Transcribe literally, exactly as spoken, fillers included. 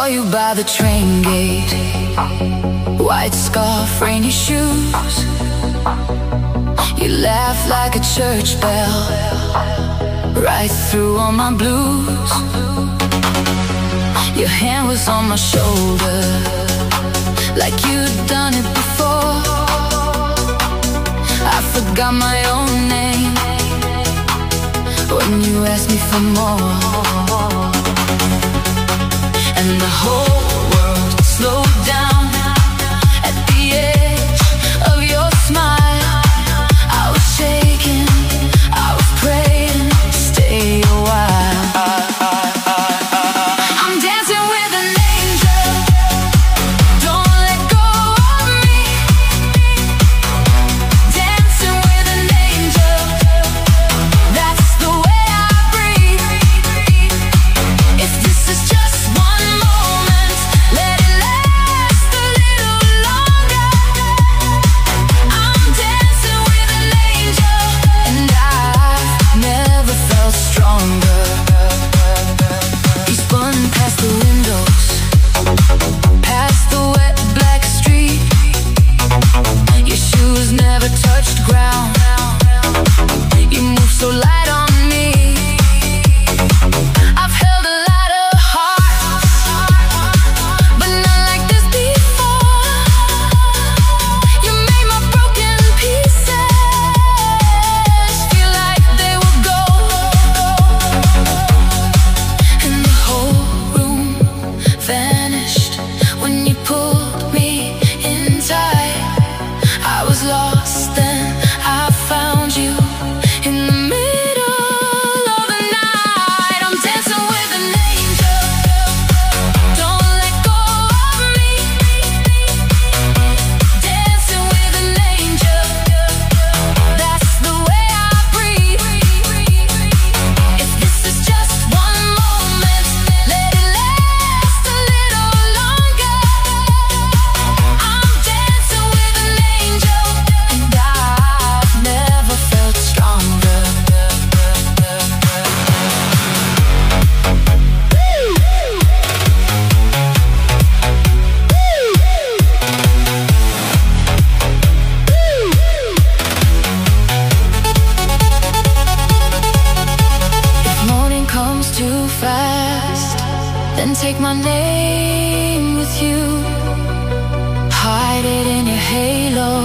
Saw you by the train gate, white scarf, rainy shoes. You laugh like a church bell, right through all my blues. Your hand was on my shoulder, like you'd done it before. I forgot my own name when you asked me for more. And the whole world slowed down at the edge of your smile. I was shaking, I was praying, stay a while. I'm dancing with an angel, don't let go of me. Dancing with an angel, that's the way I breathe. If this is just one moment, let it last a little longer. I'm dancing with an angel, and I've never felt stronger. You spun past the windows, past the wet black street. Your shoes never touched ground. You move so light on me. I've held a lot of hearts, but not like this before. You made my broken pieces feel like they were gold. And the whole room vanished when you pulled me in tight. I was lost, then I found you in the middle of the night. I'm dancing with an angel, don't let go of me. Dancing with an angel, that's the way I breathe. If this is just one moment, let it last a little longer. I'm dancing with an angel, and I've never felt stronger. If morning comes too fast, then take my name with you. Hide it in your halo,